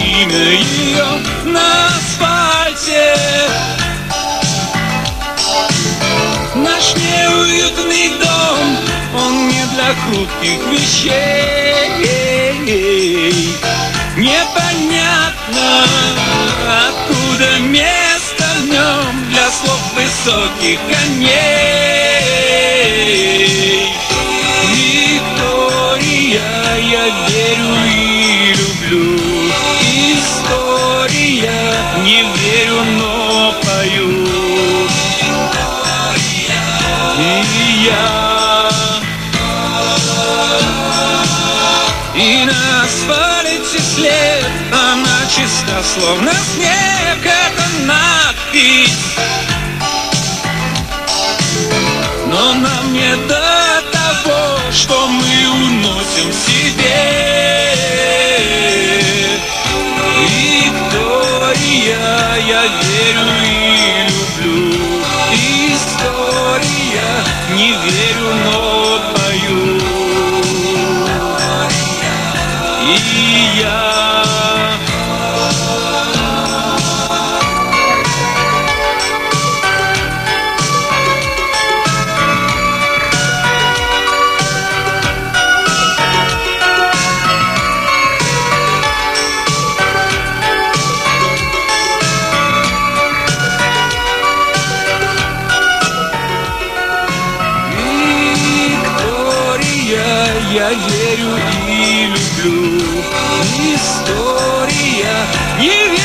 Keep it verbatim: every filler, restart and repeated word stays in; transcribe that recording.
имя ее на асфальте. Наш неуютный дом, он не для хрупких вещей. Непонятно, откуда место в нем для слов высоких коней. Виктория, я верю и люблю. История, не верю, но пою. И я, и на асфальте след, она чиста, словно снег, это надпись. Но нам не до того, что мы уносим в себе. Виктория, я верю и люблю. История, не верю, но пою. И я. Я верю и люблю. История, не верю.